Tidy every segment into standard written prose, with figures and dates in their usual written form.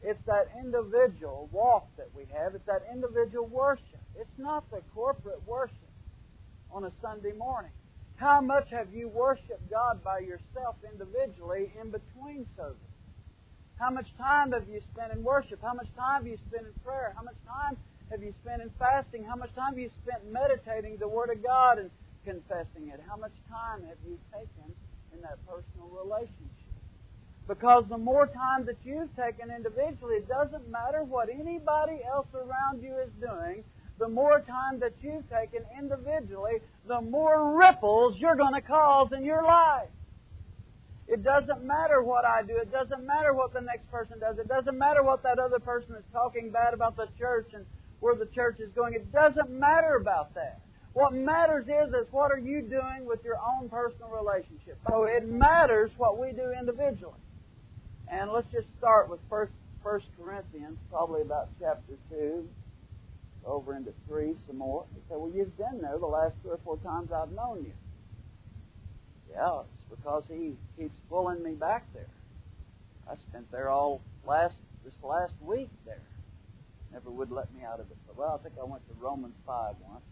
It's that individual walk that we have. It's that individual worship. It's not the corporate worship on a Sunday morning. How much have you worshiped God by yourself individually in between services? How much time have you spent in worship? How much time have you spent in prayer? How much time have you spent in fasting? How much time have you spent meditating the Word of God and confessing it? How much time have you taken in that personal relationship? Because the more time that you've taken individually, it doesn't matter what anybody else around you is doing. The more time that you've taken individually, the more ripples you're going to cause in your life. It doesn't matter what I do. It doesn't matter what the next person does. It doesn't matter what that other person is talking bad about the church and where the church is going. It doesn't matter about that. What matters is what are you doing with your own personal relationship. So it matters what we do individually. And let's just start with 1 Corinthians, probably about chapter 2, over into 3 some more. You say, well, you've been there the last 3 or 4 times I've known you. Yeah, it's because He keeps pulling me back there. I spent there this last week there. Never would let me out of it. Well, I think I went to Romans 5 once.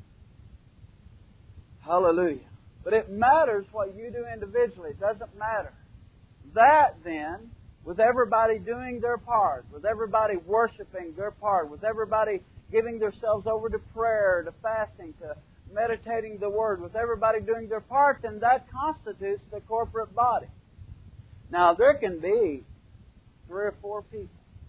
Hallelujah. But it matters what you do individually. It doesn't matter. That then, with everybody doing their part, with everybody worshiping their part, with everybody giving themselves over to prayer, to fasting, to meditating the Word, with everybody doing their part, then that constitutes the corporate body. Now, there can be 3 or 4 people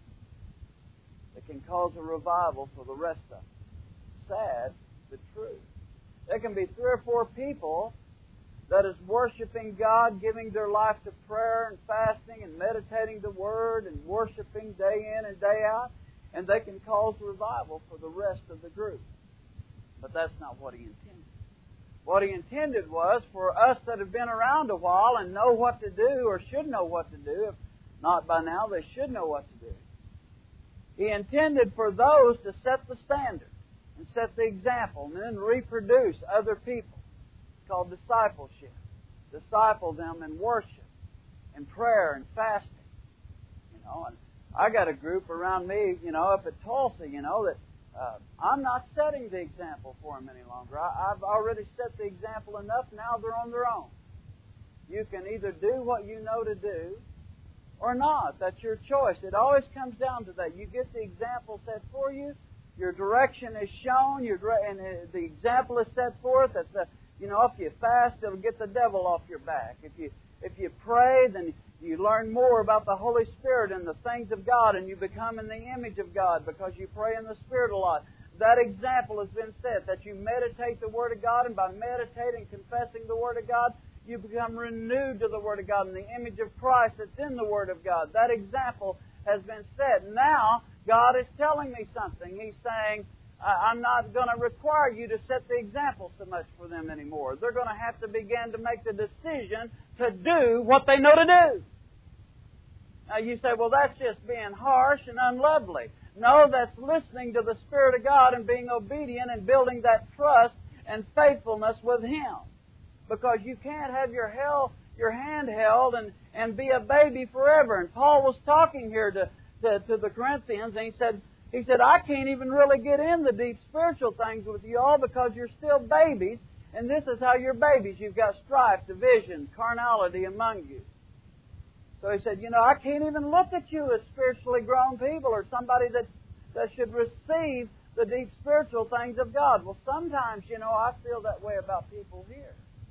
that can cause a revival for the rest of them. Sad, but true. There can be 3 or 4 people that is worshiping God, giving their life to prayer and fasting and meditating the Word and worshiping day in and day out, and they can cause revival for the rest of the group. But that's not what He intended. What He intended was for us that have been around a while and know what to do, or should know what to do. If not by now, they should know what to do. He intended for those to set the standard and set the example and then reproduce other people. It's called discipleship. Disciple them in worship, in prayer, and fasting. And I got a group around me, up at Tulsa, that I'm not setting the example for them any longer. I've already set the example enough. Now they're on their own. You can either do what you know to do or not. That's your choice. It always comes down to that. You get the example set for you. Your direction is shown. And the example is set forth. If you fast, it'll get the devil off your back. If you pray, then you learn more about the Holy Spirit and the things of God, and you become in the image of God because you pray in the Spirit a lot. That example has been set, that you meditate the Word of God, and by meditating and confessing the Word of God, you become renewed to the Word of God in the image of Christ that's in the Word of God. That example has been set. Now, God is telling me something. He's saying, I'm not going to require you to set the example so much for them anymore. They're going to have to begin to make the decision to do what they know to do. Now you say, well, that's just being harsh and unlovely. No, that's listening to the Spirit of God and being obedient and building that trust and faithfulness with Him. Because you can't have your hand held and be a baby forever. And Paul was talking here to the Corinthians, and he said, I can't even really get in the deep spiritual things with you all because you're still babies, and this is how you're babies. You've got strife, division, carnality among you. So he said, I can't even look at you as spiritually grown people or somebody that should receive the deep spiritual things of God. Well, sometimes, I feel that way about people here.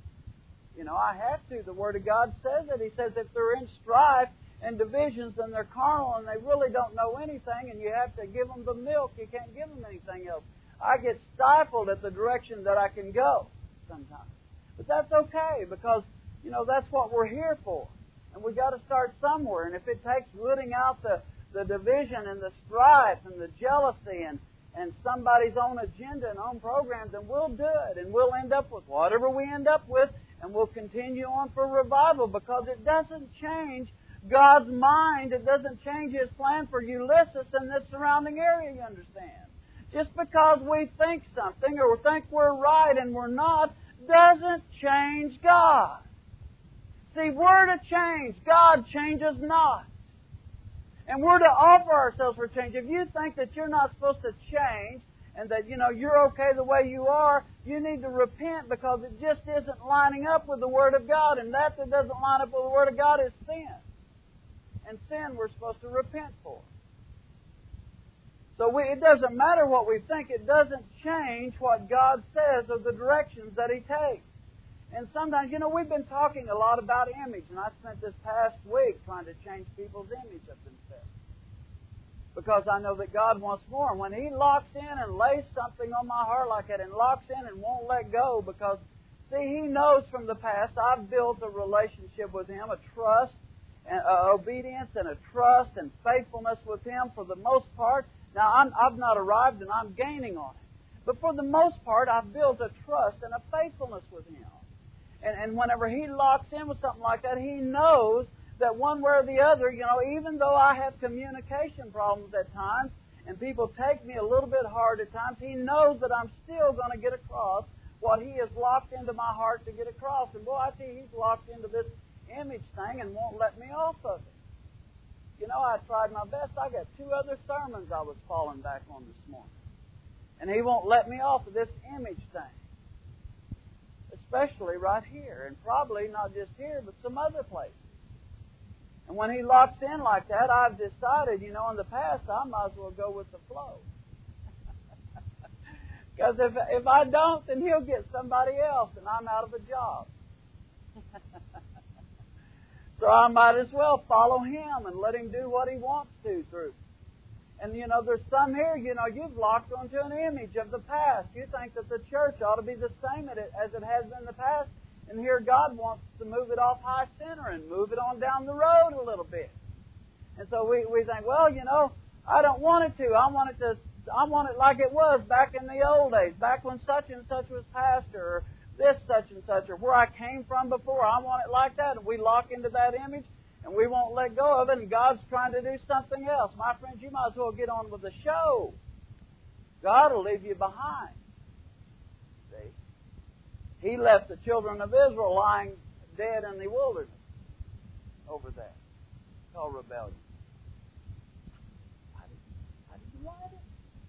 I have to. The Word of God says it. He says if they're in strife and divisions, then they're carnal and they really don't know anything, and you have to give them the milk. You can't give them anything else. I get stifled at the direction that I can go sometimes. But that's okay because, that's what we're here for. And we've got to start somewhere. And if it takes rooting out the division and the strife and the jealousy and somebody's own agenda and own program, then we'll do it. And we'll end up with whatever we end up with, and we'll continue on for revival because it doesn't change God's mind. It doesn't change His plan for Ulysses and this surrounding area, you understand. Just because we think something or think we're right and we're not doesn't change God. See, we're to change. God changes not. And we're to offer ourselves for change. If you think that you're not supposed to change and that, you're okay the way you are, you need to repent because it just isn't lining up with the Word of God. And that doesn't line up with the Word of God is sin. And sin we're supposed to repent for. So it doesn't matter what we think. It doesn't change what God says or the directions that He takes. And sometimes, we've been talking a lot about image. And I spent this past week trying to change people's image of themselves. Because I know that God wants more. And when He locks in and lays something on my heart like that and locks in and won't let go because, see, He knows from the past I've built a relationship with Him, a trust, and obedience and a trust and faithfulness with Him for the most part. Now, I've not arrived and I'm gaining on it. But for the most part, I've built a trust and a faithfulness with Him. And whenever He locks in with something like that, He knows that one way or the other, even though I have communication problems at times and people take me a little bit hard at times, He knows that I'm still going to get across what He has locked into my heart to get across. And boy, I tell you, He's locked into this image thing and won't let me off of it. I tried my best. I got 2 other sermons I was falling back on this morning. And He won't let me off of this image thing. Especially right here. And probably not just here, but some other places. And when He locks in like that, I've decided, in the past, I might as well go with the flow. Because if I don't, then He'll get somebody else and I'm out of a job. So I might as well follow Him and let Him do what He wants to through. And, there's some here, you've locked onto an image of the past. You think that the church ought to be the same as it has been in the past. And here God wants to move it off high center and move it on down the road a little bit. And so we think, well, I don't want it to. I want it like it was back in the old days, back when such and such was pastor, or this such and such, or where I came from before. I want it like that. And we lock into that image, and we won't let go of it, and God's trying to do something else. My friends, you might as well get on with the show. God will leave you behind. See? He left the children of Israel lying dead in the wilderness over there. It's called rebellion. How did you write it?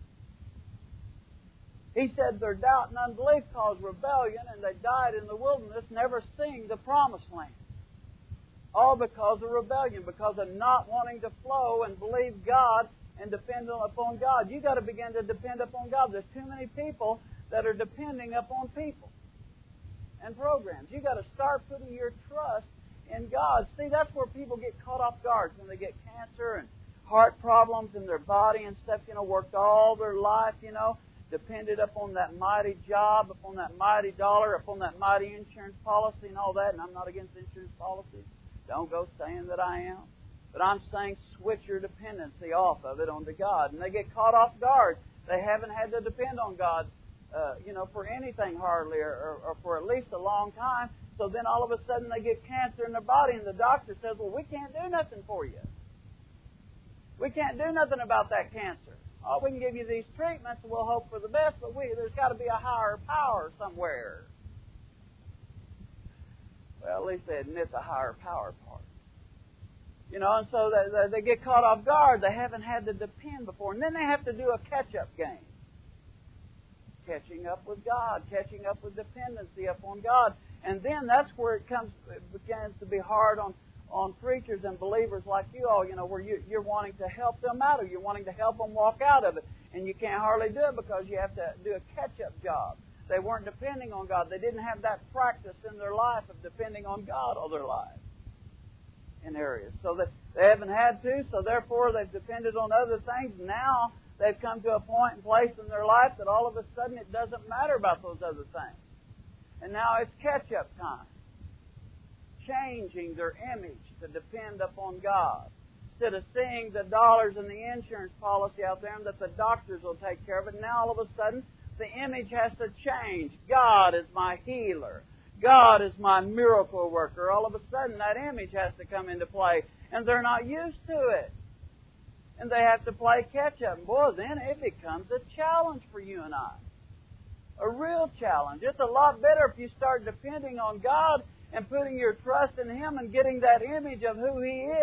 He said their doubt and unbelief caused rebellion, and they died in the wilderness, never seeing the promised land. All because of rebellion, because of not wanting to flow and believe God and depend upon God. You've got to begin to depend upon God. There's too many people that are depending upon people and programs. You've got to start putting your trust in God. See, that's where people get caught off guard when they get cancer and heart problems in their body and stuff, worked all their life, depended upon that mighty job, upon that mighty dollar, upon that mighty insurance policy and all that. And I'm not against insurance policies. Don't go saying that I am. But I'm saying switch your dependency off of it onto God. And they get caught off guard. They haven't had to depend on God, for anything hardly or for at least a long time. So then all of a sudden they get cancer in their body and the doctor says, well, we can't do nothing for you. We can't do nothing about that cancer. Oh, we can give you these treatments and we'll hope for the best, but there's got to be a higher power somewhere. Well, at least they admit the higher power part. And so they get caught off guard. They haven't had to depend before. And then they have to do a catch-up game. Catching up with God, catching up with dependency upon God. And then that's where it begins to be hard on preachers and believers like you all, where you're wanting to help them out or you're wanting to help them walk out of it. And you can't hardly do it because you have to do a catch-up job. They weren't depending on God. They didn't have that practice in their life of depending on God all their lives in areas. So that they haven't had to, so therefore they've depended on other things. Now they've come to a point and place in their life that all of a sudden it doesn't matter about those other things. And now it's catch-up time. Changing their image to depend upon God. Instead of seeing the dollars in the insurance policy out there and that the doctors will take care of it, now all of a sudden the image has to change. God is my healer. God is my miracle worker. All of a sudden that image has to come into play. And they're not used to it. And they have to play catch-up. And boy, then it becomes a challenge for you and I. A real challenge. It's a lot better if you start depending on God and putting your trust in Him and getting that image of who He is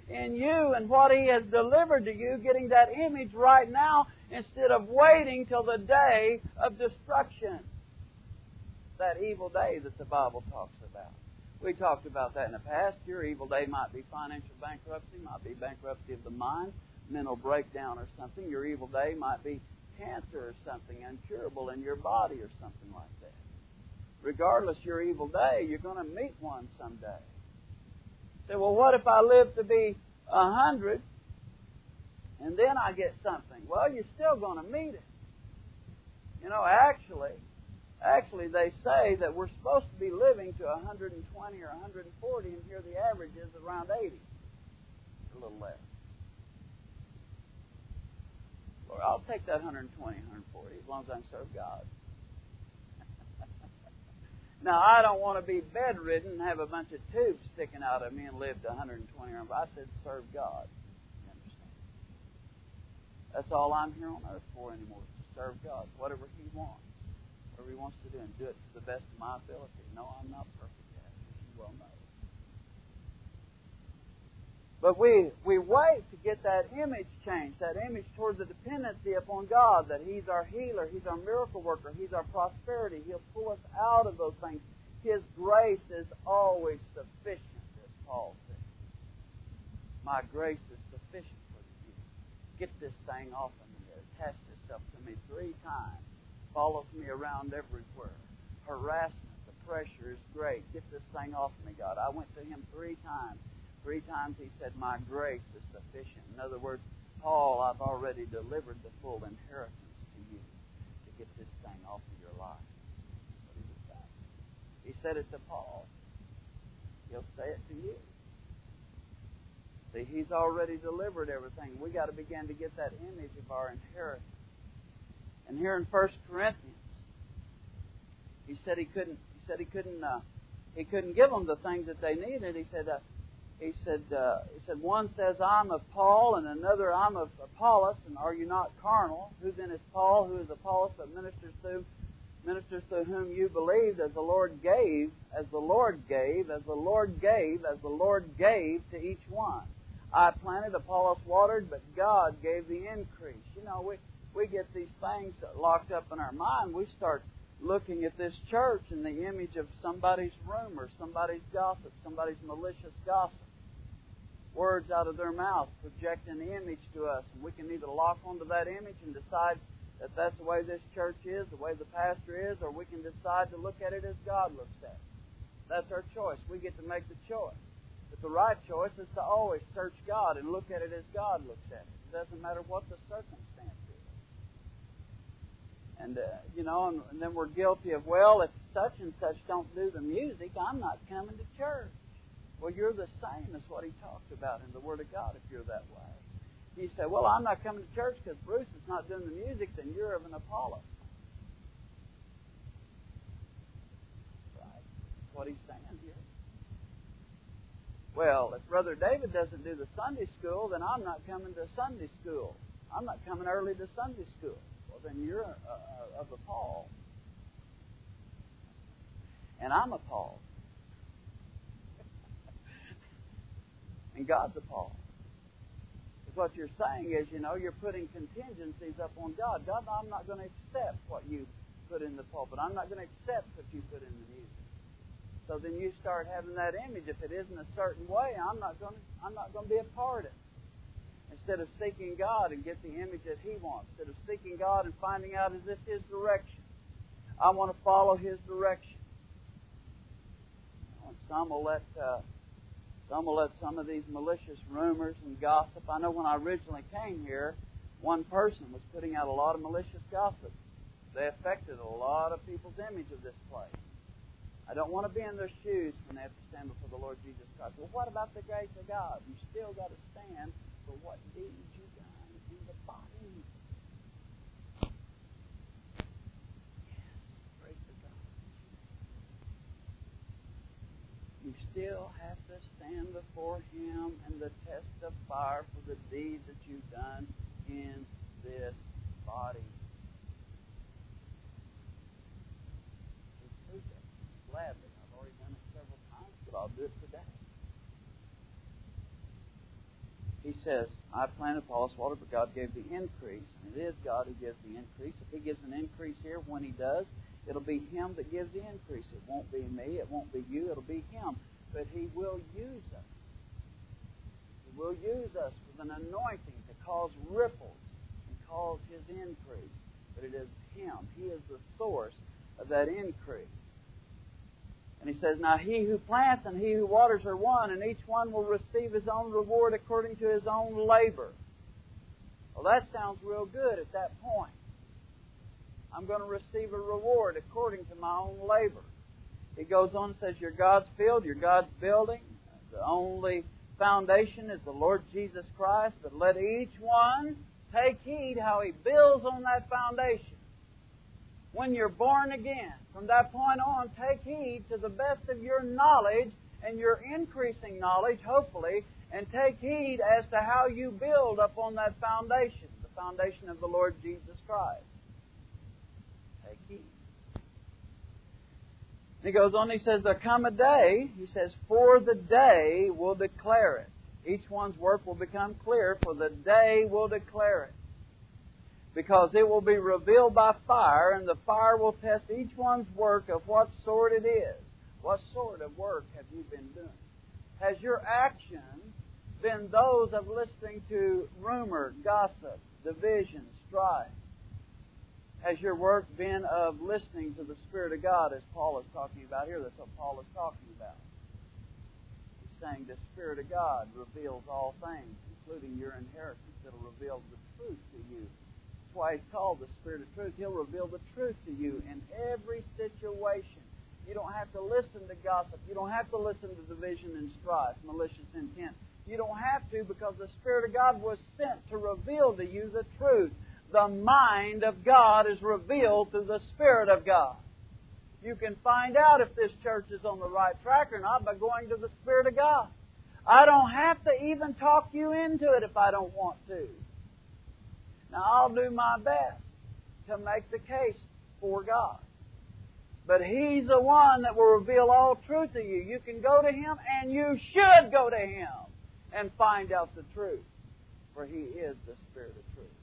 in you and what He has delivered to you, getting that image right now instead of waiting till the day of destruction. That evil day that the Bible talks about. We talked about that in the past. Your evil day might be financial bankruptcy, might be bankruptcy of the mind, mental breakdown or something. Your evil day might be cancer or something incurable in your body or something like that. Regardless your evil day, you're going to meet one someday. You say, well, what if I live to be 100 and then I get something? Well, you're still going to meet it. You know, actually, they say that we're supposed to be living to 120 or 140, and here the average is around 80. A little less. Lord, I'll take that 120, 140, as long as I can serve God. Now, I don't want to be bedridden and have a bunch of tubes sticking out of me and live to 120 or 140. I said serve God. You understand? That's all I'm here on earth for anymore, to serve God. Whatever He wants. Whatever He wants to do, and do it to the best of my ability. No, I'm not perfect yet, as you well know. But we wait to get that image changed, that image toward the dependency upon God, that He's our healer, He's our miracle worker, He's our prosperity. He'll pull us out of those things. His grace is always sufficient, as Paul said. My grace is sufficient for you. Get this thing off of me. It attached itself to me 3 times. Follows me around everywhere. Harassment, the pressure is great. Get this thing off of me, God. I went to Him 3 times. 3 times He said, my grace is sufficient. In other words, Paul, I've already delivered the full inheritance to you to get this thing off of your life. That's what He was saying. He said it to Paul. He'll say it to you. See, He's already delivered everything. We've got to begin to get that image of our inheritance. And here in 1 Corinthians, he said he couldn't give them the things that they needed. He said one says, I'm of Paul, and another, I'm of Apollos, and are you not carnal? Who then is Paul? Who is Apollos? But ministers through whom you believed, as the Lord gave, as the Lord gave, as the Lord gave, as the Lord gave to each one. I planted, Apollos watered, but God gave the increase. You know, we get these things locked up in our mind. We start looking at this church in the image of somebody's rumor, somebody's gossip, somebody's malicious gossip. Words out of their mouth projecting the image to us. And we can either lock onto that image and decide that that's the way this church is, the way the pastor is, or we can decide to look at it as God looks at it. That's our choice. We get to make the choice. But the right choice is to always search God and look at it as God looks at it. It doesn't matter what the circumstance is. And, and then we're guilty of, well, if such and such don't do the music, I'm not coming to church. Well, you're the same as what he talked about in the Word of God if you're that way. You say, well, I'm not coming to church because Bruce is not doing the music, then you're of an Apollos. Right? That's what he's saying here. Well, if Brother David doesn't do the Sunday school, then I'm not coming to Sunday school. I'm not coming early to Sunday school. Well, then you're of a Paul. And I'm a Paul. And God's a Paul. Because what you're saying is, you're putting contingencies up on God. God, I'm not going to accept what you put in the pulpit. I'm not going to accept what you put in the music. So then you start having that image. If it isn't a certain way, I'm not going to be a part of it. Instead of seeking God and get the image that He wants. Instead of seeking God and finding out, is this His direction? I want to follow His direction. And some will let some of these malicious rumors and gossip. I know when I originally came here, one person was putting out a lot of malicious gossip. They affected a lot of people's image of this place. I don't want to be in their shoes when they have to stand before the Lord Jesus Christ. Well, what about the grace of God? You still got to stand for what deeds you've done in the body. Yes, praise the God. You still have to stand before Him and the test of fire for the deeds that you've done in this body. Gladly. I've already done it several times, but I'll do it today. he says, I planted, Apollos watered, but God gave the increase. And it is God who gives the increase. If He gives an increase here, when He does, it'll be Him that gives the increase. It won't be me. It won't be you. It'll be Him. But He will use us. He will use us with an anointing to cause ripples and cause His increase. But it is Him. He is the source of that increase. And he says, now he who plants and he who waters are one, and each one will receive his own reward according to his own labor. Well, that sounds real good at that point. I'm going to receive a reward according to my own labor. He goes on and says, you're God's field, you're God's building. The only foundation is the Lord Jesus Christ, but let each one take heed how he builds on that foundation. When you're born again, from that point on, take heed to the best of your knowledge and your increasing knowledge, hopefully, and take heed as to how you build upon that foundation, the foundation of the Lord Jesus Christ. Take heed. And he goes on, he says, there come a day, he says, for the day will declare it. Each one's work will become clear, for the day will declare it. Because it will be revealed by fire, and the fire will test each one's work of what sort it is. What sort of work have you been doing? Has your actions been those of listening to rumor, gossip, division, strife? Has your work been of listening to the Spirit of God, as Paul is talking about here? That's what Paul is talking about. He's saying the Spirit of God reveals all things, including your inheritance. It'll reveal the truth to you. That's why He's called the Spirit of truth. He'll reveal the truth to you in every situation. You don't have to listen to gossip. You don't have to listen to division and strife, malicious intent. You don't have to, because the Spirit of God was sent to reveal to you the truth. The mind of God is revealed through the Spirit of God. You can find out if this church is on the right track or not by going to the Spirit of God. I don't have to even talk you into it if I don't want to. Now, I'll do my best to make the case for God. But He's the one that will reveal all truth to you. You can go to Him, and you should go to Him and find out the truth. For He is the Spirit of truth.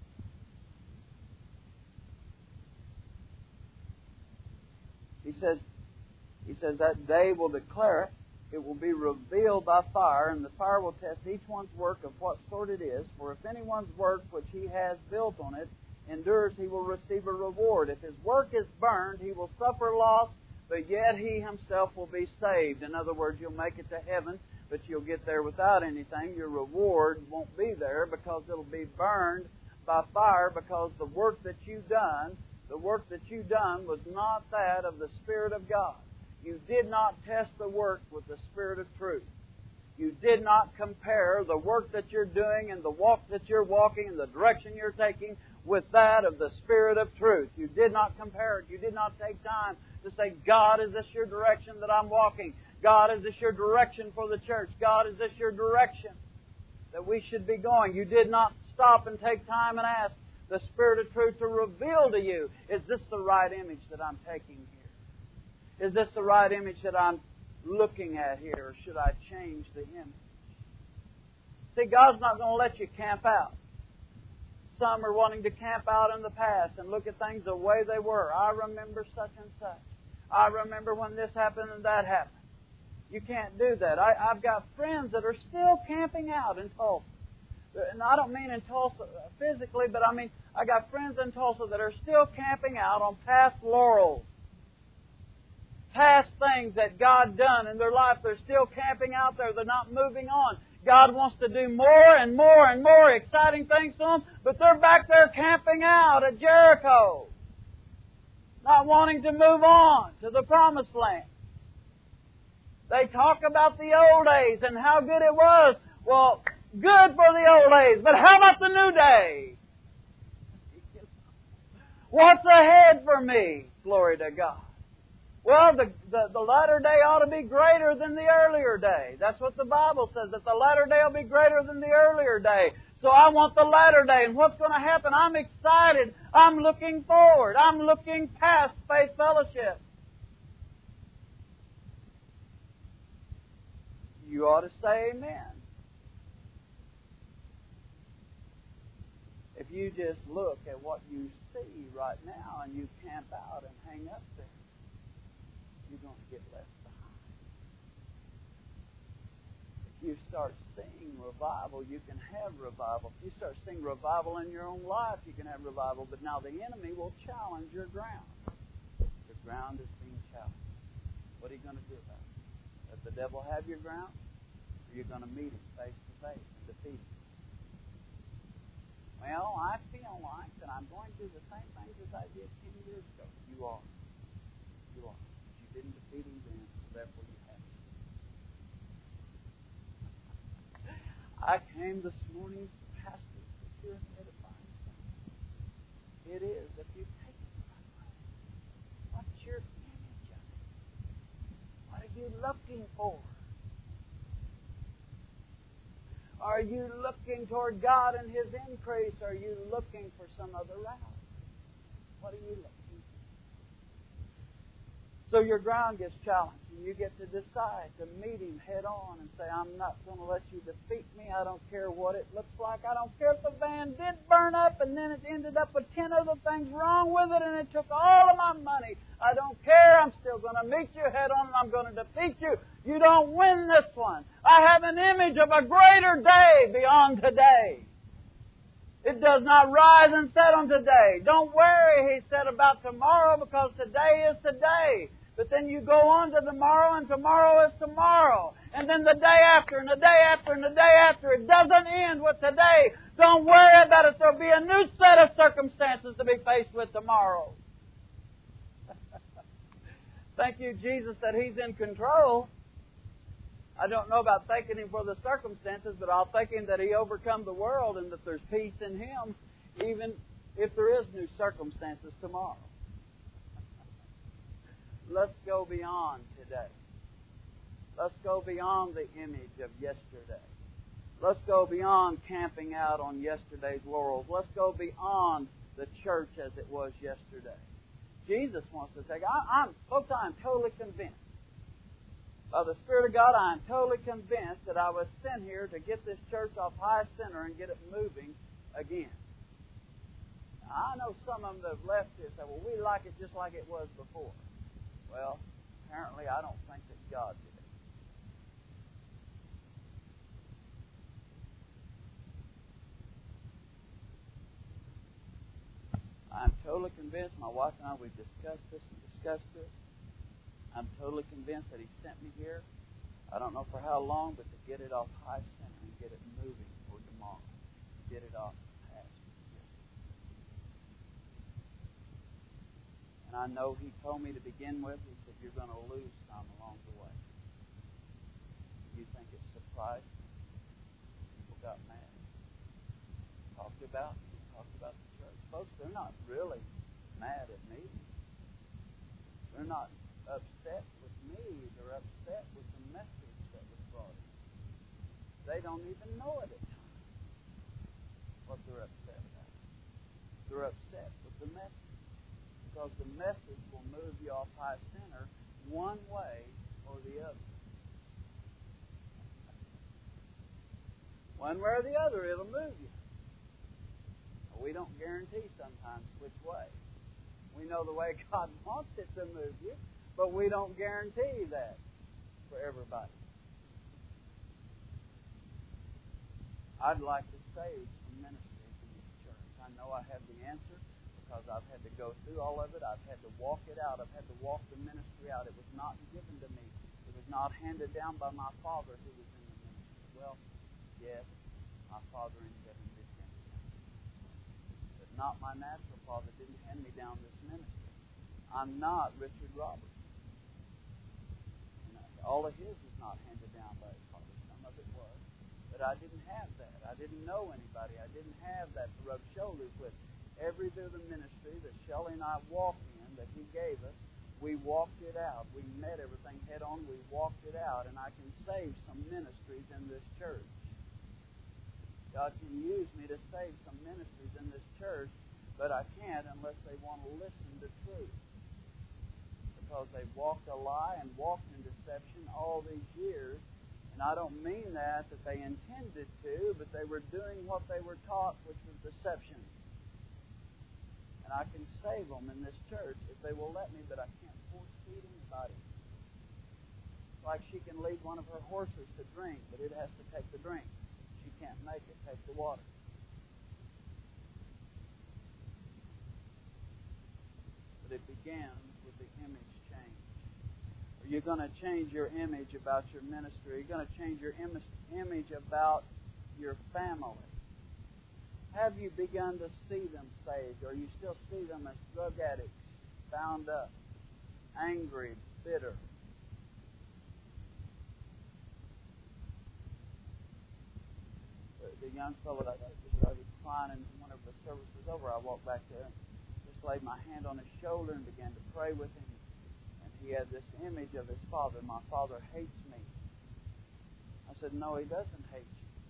He says that day will declare it. It will be revealed by fire, and the fire will test each one's work of what sort it is. For if anyone's work which he has built on it endures, he will receive a reward. If his work is burned, he will suffer loss, but yet he himself will be saved. In other words, you'll make it to heaven, but you'll get there without anything. Your reward won't be there because it'll be burned by fire, because the work that you've done, was not that of the Spirit of God. You did not test the work with the Spirit of truth. You did not compare the work that you're doing and the walk that you're walking and the direction you're taking with that of the Spirit of truth. You did not compare it. You did not take time to say, God, is this your direction that I'm walking? God, is this your direction for the church? God, is this your direction that we should be going? You did not stop and take time and ask the Spirit of truth to reveal to you, is this the right image that I'm taking here? Is this the right image that I'm looking at here, or should I change the image? See, God's not going to let you camp out. Some are wanting to camp out in the past and look at things the way they were. I remember such and such. I remember when this happened and that happened. You can't do that. I've got friends that are still camping out in Tulsa. And I don't mean in Tulsa physically, but I mean I got friends in Tulsa that are still camping out on past laurels. Past things that God done in their life. They're still camping out there. They're not moving on. God wants to do more and more and more exciting things to them, but they're back there camping out at Jericho, not wanting to move on to the Promised Land. They talk about the old days and how good it was. Well, good for the old days, but how about the new day? What's ahead for me? Glory to God. Well, the latter day ought to be greater than the earlier day. That's what the Bible says, that the latter day will be greater than the earlier day. So I want the latter day. And what's going to happen? I'm excited. I'm looking forward. I'm looking past Faith Fellowship. You ought to say amen. you just look at what you see right now and you camp out and hang up there, you're going to get left behind. If you start seeing revival, you can have revival. If you start seeing revival in your own life, you can have revival. But now the enemy will challenge your ground. Your ground is being challenged. What are you going to do about it? Let the devil have your ground, or you're going to meet him face to face and defeat him. Well, I feel like that I'm going to do the same things as I did 10 years ago. You are. You are. But you didn't defeat him then, so therefore you have. I came this morning, Pastor, to your head advice. It is, if you take it the right way, what's your image of it? What are you looking for? Are you looking toward God and His increase? Or are you looking for some other route? What are you looking for? So your ground gets challenged, and you get to decide to meet Him head on and say, I'm not going to let you defeat me. I don't care what it looks like. I don't care if the van did burn up and then it ended up with 10 other things wrong with it and it took all of my money. I don't care. I'm still going to meet you head on and I'm going to defeat you. You don't win this one. I have an image of a greater day beyond today. It does not rise and set on today. Don't worry, He said, about tomorrow, because today is today. But then you go on to tomorrow, and tomorrow is tomorrow. And then the day after, and the day after, and the day after. It doesn't end with today. Don't worry about it. There'll be a new set of circumstances to be faced with tomorrow. Thank you, Jesus, that He's in control. I don't know about thanking Him for the circumstances, but I'll thank Him that He overcome the world and that there's peace in Him, even if there is new circumstances tomorrow. Let's go beyond today. Let's go beyond the image of yesterday. Let's go beyond camping out on yesterday's laurels. Let's go beyond the church as it was yesterday. Jesus wants to take... Folks, I'm totally convinced. By the Spirit of God, I am totally convinced that I was sent here to get this church off high center and get it moving again. Now, I know some of them that have left here say, well, we like it just like it was before. Well, apparently I don't think that God did it. I'm totally convinced, my wife and I, we've discussed this. I'm totally convinced that He sent me here. I don't know for how long, but to get it off high center and get it moving for tomorrow. Get it off the past. And I know He told me to begin with, He said, you're going to lose some along the way. You think it's surprising? People got mad. Talked about the church. Folks, they're not really mad at me. They're not upset with me. They're upset with the message that was brought in. They don't even know it at times what they're upset about. They're upset with the message, because the message will move you off high center one way or the other. One way or the other, it'll move you. We don't guarantee sometimes which way. We know the way God wants it to move you, but we don't guarantee that for everybody. I'd like to save some ministries in this church. I know I have the answer because I've had to go through all of it. I've had to walk it out. I've had to walk the ministry out. It was not given to me. It was not handed down by my father who was in the ministry. Well, yes, my father in heaven did hand it down. But not my natural father didn't hand me down this ministry. I'm not Richard Roberts. All of his is not handed down by his father. Some of it was. But I didn't have that. I didn't know anybody. I didn't have that to rub shoulders with. Every bit of the ministry that Shelley and I walked in, that he gave us, we walked it out. We met everything head on. We walked it out. And I can save some ministries in this church. God can use me to save some ministries in this church, but I can't unless they want to listen to truth. Because they've walked a lie and walked in deception all these years. And I don't mean that they intended to, but they were doing what they were taught, which was deception. And I can save them in this church if they will let me, but I can't force feed anybody. Like she can lead one of her horses to drink, but it has to take the drink. She can't make it take the water. But it begins with the image change. Are you going to change your image about your ministry? Are you going to change your image about your family? Have you begun to see them saved? Or you still see them as drug addicts, bound up, angry, bitter? The young fellow that just started crying, and whenever the service was over, I walked back there and just laid my hand on his shoulder and began to pray with him. And he had this image of his father. My father hates me. I said, no, he doesn't hate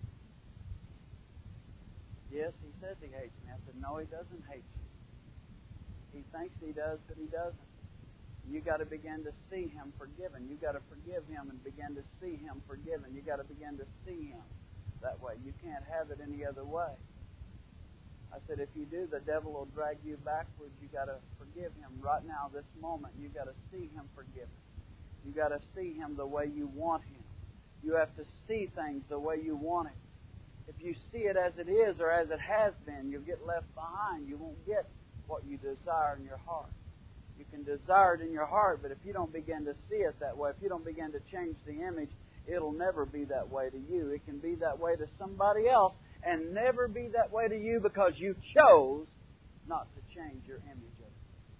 you. Yes, he says he hates me. I said, no, he doesn't hate you. He thinks he does, but he doesn't. You got to begin to see him forgiven. You got to forgive him and begin to see him forgiven. You got to begin to see him that way. You can't have it any other way. I said, if you do, the devil will drag you backwards. You got to forgive him right now, this moment. You got to see him forgiven. You got to see him the way you want him. You have to see things the way you want it. If you see it as it is or as it has been, you'll get left behind. You won't get what you desire in your heart. You can desire it in your heart, but if you don't begin to see it that way, if you don't begin to change the image, it'll never be that way to you. It can be that way to somebody else and never be that way to you because you chose not to change your image of it.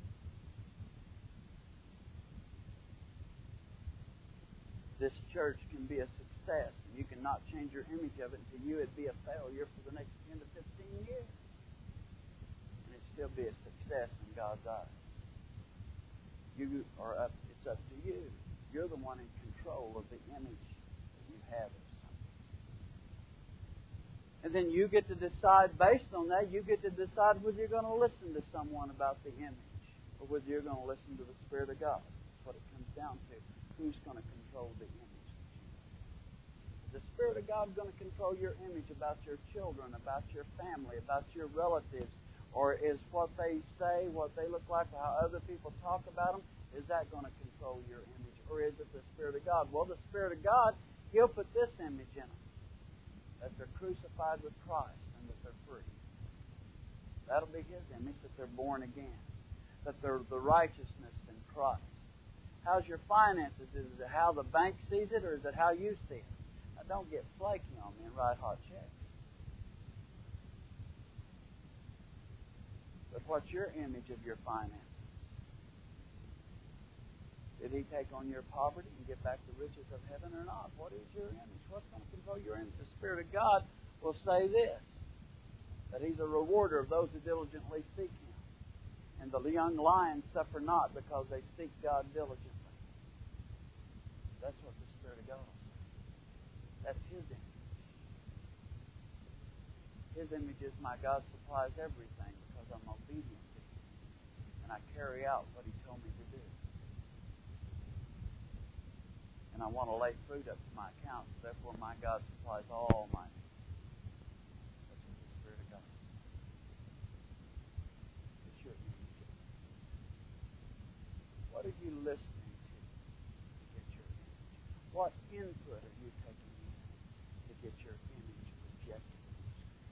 This church can be a success, and you cannot change your image of it, and to you it'd be a failure for the next 10 to 15 years. And it'd still be a success in God's eyes. It's up to you. You're the one in control of the image that you have of something. And then you get to decide, based on that, you get to decide whether you're going to listen to someone about the image or whether you're going to listen to the Spirit of God. That's what it comes down to. Who's going to control the image? The Spirit of God is going to control your image about your children, about your family, about your relatives, or is what they say, what they look like, how other people talk about them, is that going to control your image? Or is it the Spirit of God? Well, the Spirit of God, He'll put this image in them, that they're crucified with Christ and that they're free. That'll be His image, that they're born again, that they're the righteousness in Christ. How's your finances? Is it how the bank sees it, or is it how you see it? Now, don't get flaky on me and write hot checks. But what's your image of your finances? Did He take on your poverty and get back the riches of heaven or not? What is your image? What's going to control your image? The Spirit of God will say this, that He's a rewarder of those who diligently seek Him. And the young lions suffer not because they seek God diligently. That's what the Spirit of God will say. That's His image. His image is my God supplies everything because I'm obedient to Him. And I carry out what He told me to do. And I want to lay fruit up to my account, so therefore my God supplies all my needs. That's what the Spirit of God says. It's your image. What are you listening to get your image? What input are you taking in to get your image projected on the screen?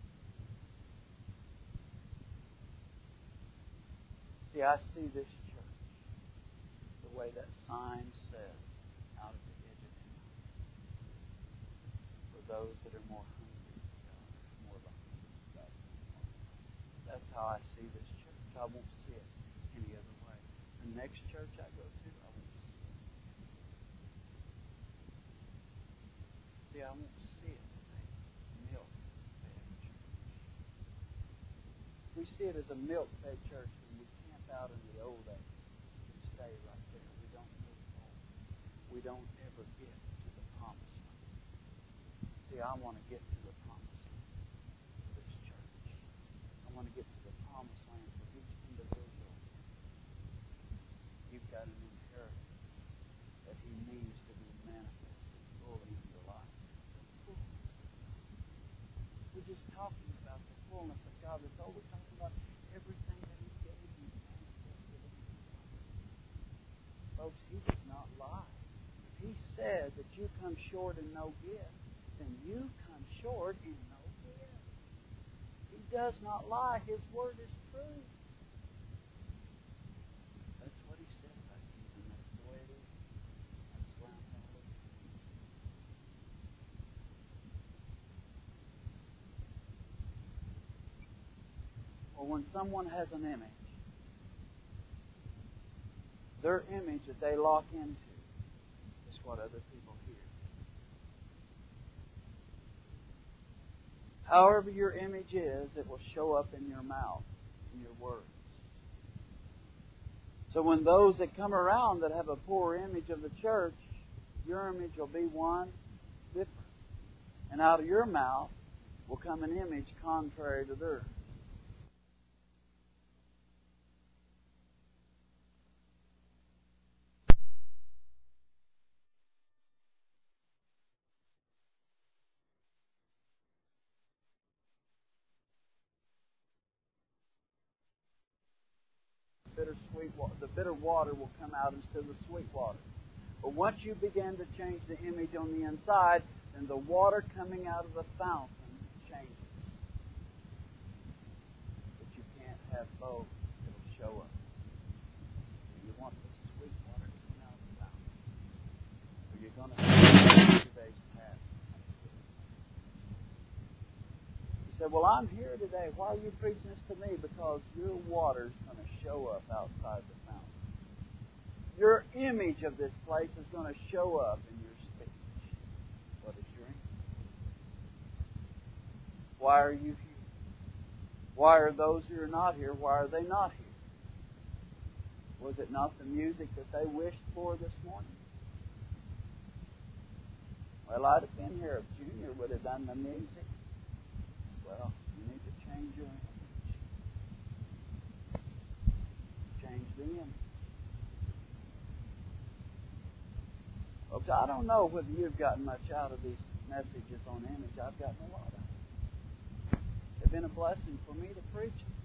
See, I see this church the way that sign says, out of the edge of town, for those that are more hungry for God, more longing for God. That's how I see this church. I won't see it any other way. The next church I go to, I won't see it. See, I won't see it as a milk-fed church. We see it as a milk-fed church when we camp out in the old days. We stay right there. We don't move forward. We don't ever get to the promised land. See, I want to get to the promised land for this church. I want to get to the promised land for each individual. You've got an inheritance that He needs to be manifested fully in your life. The fullness of God. We're just talking about the fullness of God. That's all we're talking about. Everything that He gave Folks, He does not lie. If He said that you come short in no gift, then you come short in no gift. He does not lie. His Word is true. That's what He said about you, and that's the way it is. That's the way I'm going to look. Well, when someone has an image, their image that they lock into is what other people hear. However your image is, it will show up in your mouth, in your words. So when those that come around that have a poor image of the church, your image will be one different. And out of your mouth will come an image contrary to theirs. The bitter water will come out instead of the sweet water. But once you begin to change the image on the inside, then the water coming out of the fountain changes. But you can't have both. It'll show up. You want the sweet water to come out of the fountain, or you're going to have today's past. You say, well, I'm here today. Why are you preaching this to me? Because your water's going to show up outside the fountain. Your image of this place is going to show up in your speech. What is your image? Why are you here? Why are those who are not here, why are they not here? Was it not the music that they wished for this morning? Well, I'd have been here if Junior would have done the music. Well, you need to change your image. Change the image. Folks, I don't know whether you've gotten much out of these messages on image. I've gotten a lot out of it. They've been a blessing for me to preach them.